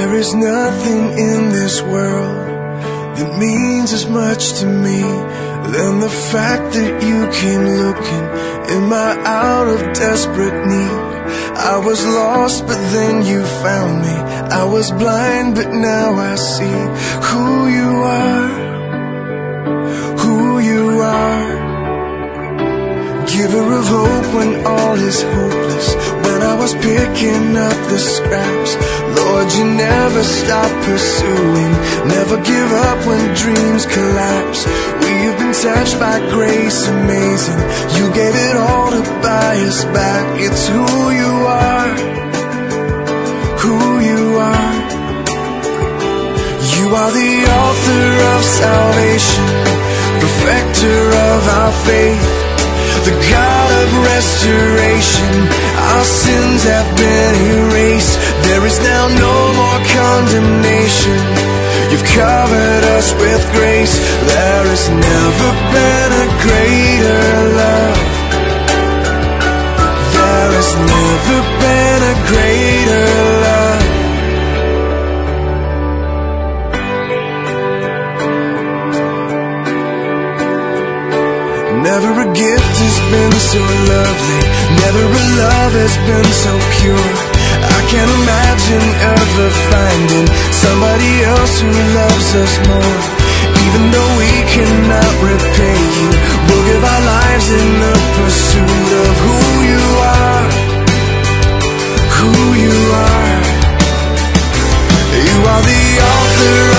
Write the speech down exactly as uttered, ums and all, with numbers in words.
There is nothing in this world that means as much to me than the fact that you came looking in my hour of desperate need. I was lost, but then you found me. I was blind, but now I see who you are, who you are. Giver of hope when all is hopeless, when I was picking up the scraps. Lord, you never stop pursuing, never give up when dreams collapse. We've been touched by grace amazing. You gave it all to buy us back. It's who you are, who you are. You are the author of salvation, perfecter of our faith, the God of restoration. Our sins have been erased. There is now no more condemnation. You've covered us with grace. There has never been a greater love. There has never been a greater love. Never a gift has been so lovely, never a love has been so pure. I can't imagine ever finding somebody else who loves us more. Even though we cannot repay you, we'll give our lives in the pursuit of who you are, who you are. You are the author